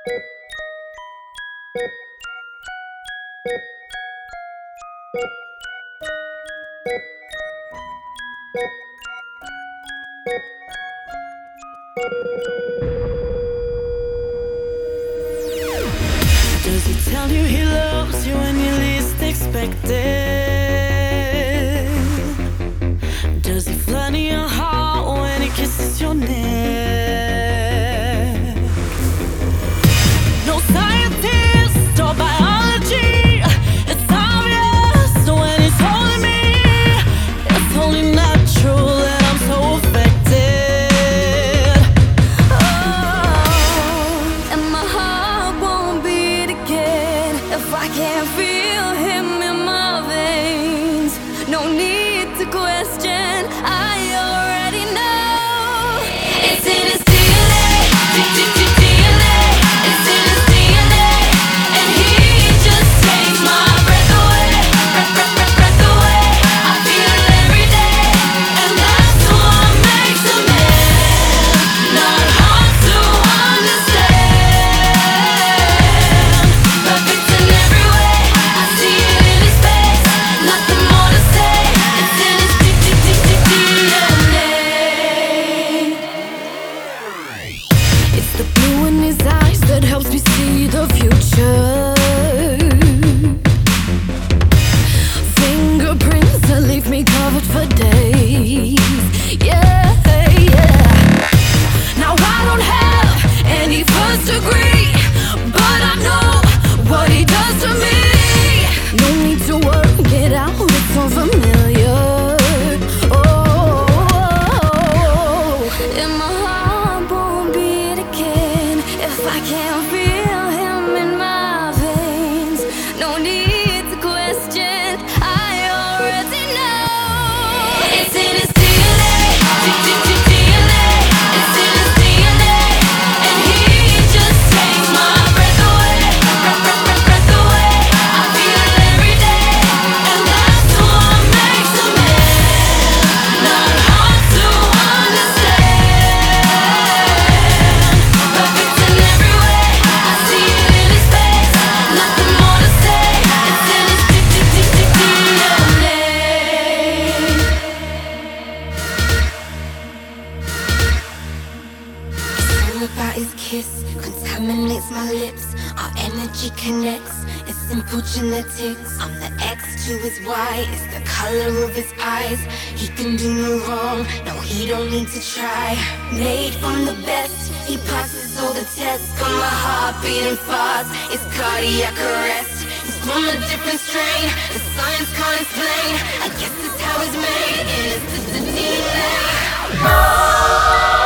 Does he tell you he loves you when you least expect it? Does he flirt in your heart when he kisses your neck? No scientist or biology, it's obvious when he's holding me. It's only natural that I'm so affected. Oh, and my heart won't beat again if I can't feel him in my veins. No need to question, I already know. It's in his DNA, DNA. It's in his DNA, and he just takes my breath away, breath away. I feel it every day, and that's what makes a man. Not hard to understand. Perfect in every way, I see it in his face. Nothing more to say. It's in his DNA. It's the blue in his eyes that helps me see the future. Fingerprints that leave me covered for days. Yeah, yeah. Now I don't have any first degree, but I know what he does to me. No need to work it out, it's so familiar. Oh, and my heart won't beat again if I can't feel him in my veins. No need to question, I already know. It's in his DNA, DNA. It's in his DNA, and he just takes my breath away, breath away. I feel it every day, and that's what makes a man. Not hard to understand. Perfect in every way, I see it in his face. Nothing more to say. It's in his DNA. It's all about his kiss, contaminates my lips. Our energy connects, it's simple genetics. I'm the X to his Y, it's the color of his eyes. He can do no wrong, no, he don't need to try. Made from the best, he passes all the tests. Got my heart beating fast, it's cardiac arrest. He's from a different strain, the science can't explain. I guess it's how it's made, and it's just the DNA.